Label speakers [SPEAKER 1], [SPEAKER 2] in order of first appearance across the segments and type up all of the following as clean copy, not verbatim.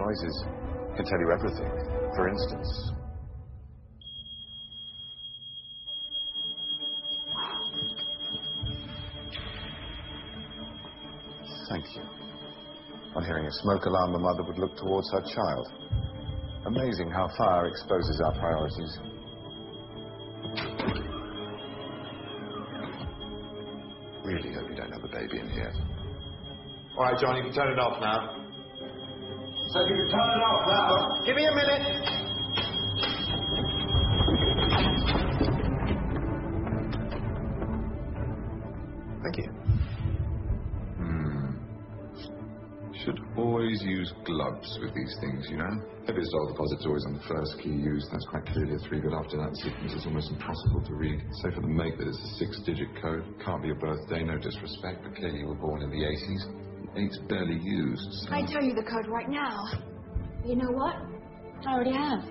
[SPEAKER 1] noises can tell you everything. For instance... Thank you. On hearing a smoke alarm, a mother would look towards her child. Amazing how fire exposes our priorities. Really hope you don't have a baby in here.
[SPEAKER 2] All right, John, you can turn it off now.
[SPEAKER 3] So you can turn it off now.
[SPEAKER 2] Give me a minute.
[SPEAKER 1] Thank you.
[SPEAKER 4] Should always use gloves with these things, you know? Heaviest oil deposit's always on the first key used. That's quite clearly a 3, but after that sequence it's almost impossible to read. Say for the make that it's a 6-digit code. Can't be a birthday, no disrespect, but clearly you were born in the 80s. The 8's barely used, so...
[SPEAKER 5] I'd tell you the code right now. You know what? I already have.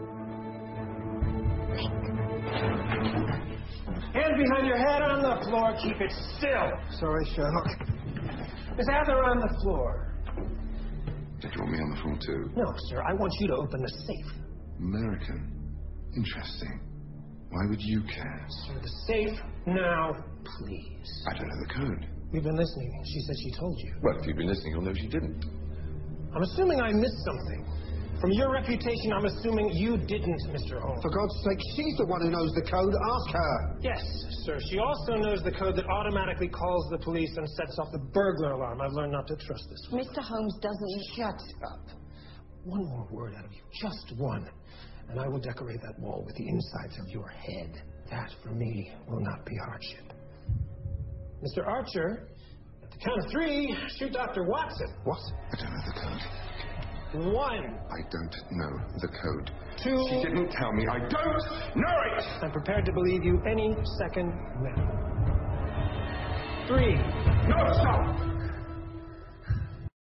[SPEAKER 3] Hands behind your head on the floor. Keep it still. Sorry, Sherlock. Miss Adler on the floor.
[SPEAKER 4] Did you want me on the phone too?
[SPEAKER 3] No, sir. I want you to open the safe.
[SPEAKER 4] American. Interesting. Why would you care?
[SPEAKER 3] Sir, the safe now, please.
[SPEAKER 4] I don't know the code.
[SPEAKER 3] You've been listening. She said she told you.
[SPEAKER 4] Well, if you've been listening, you'll know she didn't.
[SPEAKER 3] I'm assuming I missed something. From your reputation, I'm assuming you didn't, Mr. Holmes.
[SPEAKER 6] For God's sake, she's the one who knows the code. Ask her.
[SPEAKER 3] Yes, sir. She also knows the code that automatically calls the police and sets off the burglar alarm. I've learned not to trust this one.
[SPEAKER 5] Mr. Holmes doesn't...
[SPEAKER 3] Shut up. One more word out of you. Just one. And I will decorate that wall with the insides of your head. That, for me, will not be hardship. Mr. Archer, at the count of 3, shoot Dr. Watson.
[SPEAKER 4] What? I don't know the code.
[SPEAKER 3] 1.
[SPEAKER 4] I don't know the code.
[SPEAKER 3] 2.
[SPEAKER 4] She didn't tell me. I don't know it!
[SPEAKER 3] I'm prepared to believe you any second now. 3.
[SPEAKER 4] No, stop!